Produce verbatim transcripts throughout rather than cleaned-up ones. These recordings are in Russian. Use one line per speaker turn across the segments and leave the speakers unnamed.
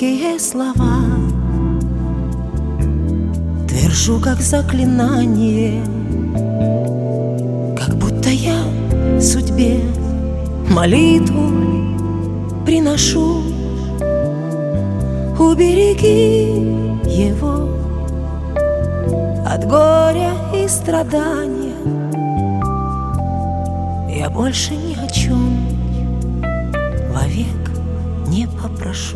горькие слова твержу, как заклинание, как будто я судьбе молитву приношу. Убереги его от горя и страдания. Я больше ни о чем вовек не попрошу.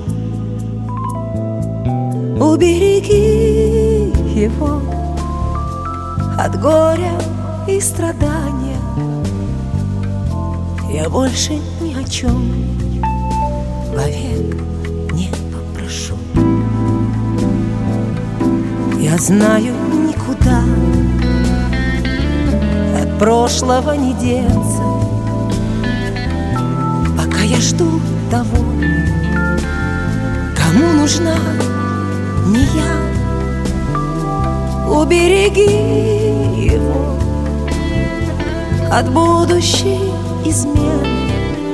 Убереги его от горя и страдания. Я больше ни о чем вовек не попрошу. Я знаю, никуда от прошлого не деться, пока я жду того, кому нужна не я. Убереги его от будущей измены,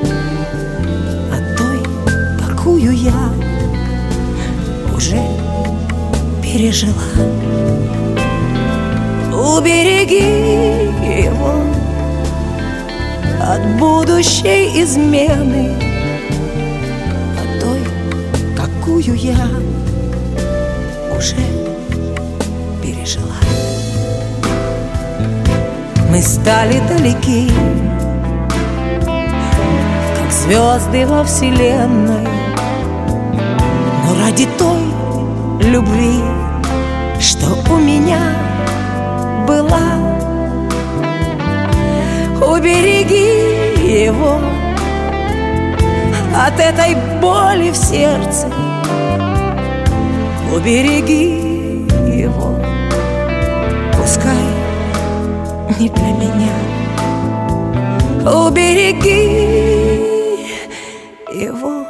от той, какую я уже пережила. Убереги его от будущей измены, от той, какую я уже пережила. Мы стали далеки, как звезды во вселенной, но ради той любви, что у меня была. Убереги его от этой боли в сердце. Убереги его, пускай не для меня. Убереги его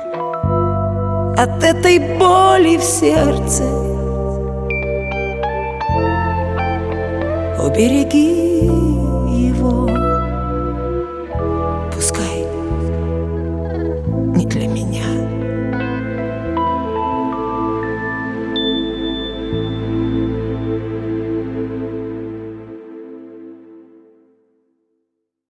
от этой боли в сердце. Убереги его, пускай не для меня.